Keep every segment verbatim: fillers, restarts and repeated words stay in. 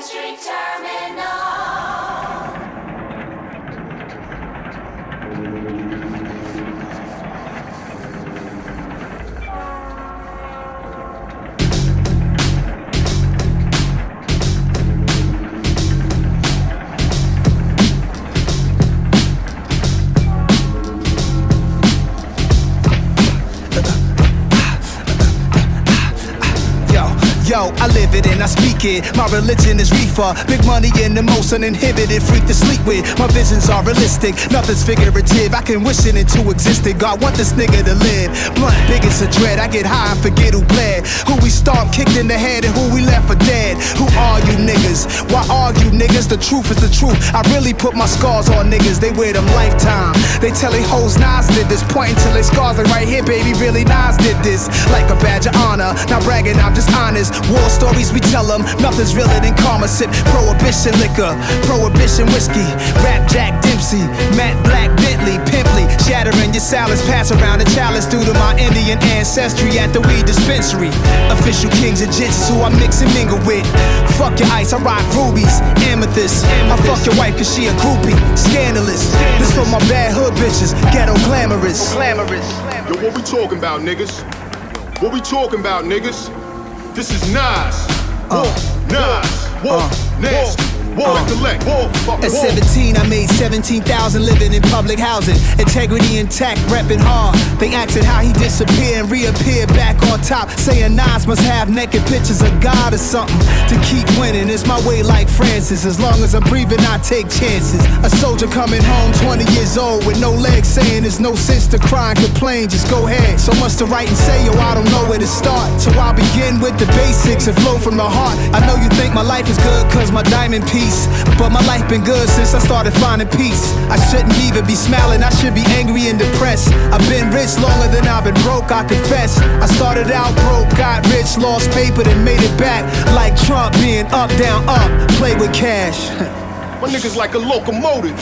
Street Terminal. Yo, I live it and I speak it. My religion is reefer. Big money and the most uninhibited freak to sleep with. My visions are realistic, nothing's figurative. I can wish it into existence. God want this nigga to live. Blunt, big as a dread. I get high and forget who bled, who we stomped, kicked in the head, and who we left for dead. Who are you niggas? Why argue niggas? The truth is the truth. I really put my scars on niggas. They wear them lifetime. They tell they hoes Nas did this, pointing till they scars like right here, baby. Really Nas did this, like a badge of honor. Not bragging, I'm just honest. War stories we tell them, nothing's realer than karma. Sip prohibition liquor, prohibition whiskey. Rap Jack Dempsey, Matt Black Bentley, Pimply. Shattering your salads, pass around the chalice due to my Indian ancestry at the weed dispensary. Official kings of jitsu I mix and mingle with. Fuck your ice, I rock rubies, amethyst. I fuck your wife cause she a groupie, scandalous. This for my bad hood bitches, ghetto glamorous. Yo, what we talking about, niggas? What we talking about, niggas? This is Nas. War, uh, Nas. War, uh, nasty. War, uh, recollect. War, fuck. At seventeen, I made seventeen thousand living in public housing. Integrity intact, reppin' hard. They asking how he disappeared and reappeared back on top. Saying Nas must have naked pictures of God or something to keep winning. It's my way like Francis. As long as I'm breathing, I take chances. A soldier coming home, twenty years old, with no legs, saying there's no sense to cry and complain. Just go ahead. So much to write and say, yo, I don't know where to start. So I'll begin with the basics and flow from the heart. I know you think my life is good cause my diamond piece, but my life been good since I started finding peace. I shouldn't even be smiling, I should be angry and depressed. I've been rich longer than I've been broke, I confess. I started out broke, got rich, lost paper, then made it back. Like Trump being up, down, up, play with cash. My niggas like a locomotive.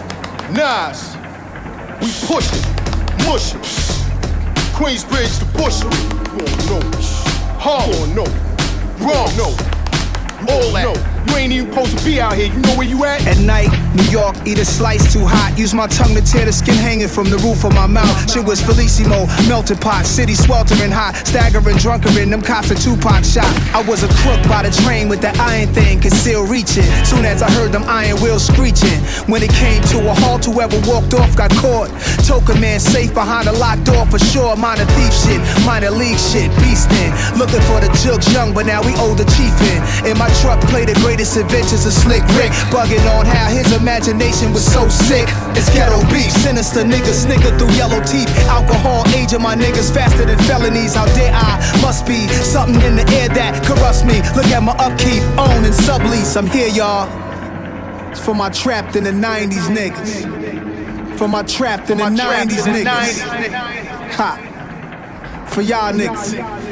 Nas, we push it, mush it. Queensbridge to Bushwick. You don't know. Harlem, no. Wrong, no. All that. You ain't even supposed to be out here. You know where you at? At night, New York, eat a slice too hot. Use my tongue to tear the skin hanging from the roof of my mouth. Shit was Felissimo, melted pot, city sweltering hot. Staggering, drunkering, them cops a Tupac shot. I was a crook by the train with the iron thing, could still reach it. Soon as I heard them iron wheels screeching. When it came to a halt, whoever walked off got caught. Token man safe behind a locked door for sure. Minor thief shit, minor league shit, beastin'. Looking for the jokes young, but now we old the chief in. In my truck, play the greatest adventures of Slick Rick, bugging on how his imagination was so sick. It's ghetto beef, sinister niggas snicker through yellow teeth. Alcohol aging my niggas faster than felonies. How dare I? Must be something in the air that corrupts me. Look at my upkeep, own and sublease. I'm here, y'all. It's for my trapped in the nineties niggas. For my trapped in the nineties niggas. Ha. For y'all niggas.